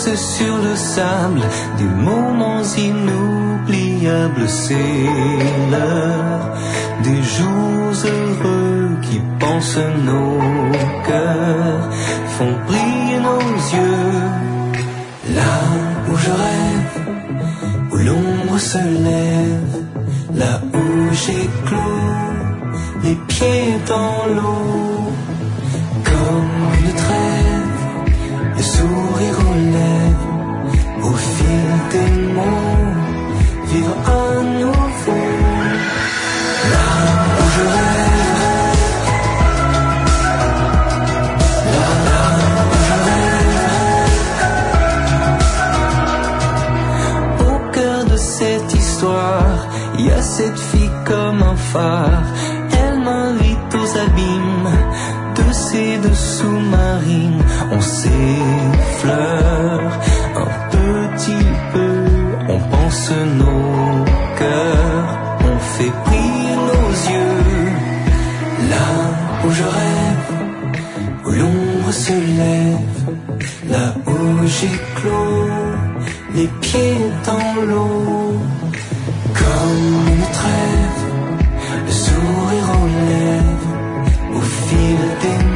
glisse sur le sable, des moments inoubliables, c'est l'heure des jours heureux qui pensent nos cœurs, font briller nos yeux. Là où je rêve, où l'ombre se lève, là où j'éclose, les pieds dans l'eau, comme une trêve, le sourire aux lèvres, au fil des mots, vivre à nouveau. Là où je rêve, là où je rêve. Au cœur de cette histoire, il y a cette fille comme un phare. Elle m'invite aux abîmes de ces deux sous-marines. On s'effleure un petit peu, on pense nos cœurs, on fait briller nos yeux. Là où je rêve, où l'ombre se lève, là où j'éclose, les pieds dans l'eau, comme une trêve, le sourire aux lèvres, au fil des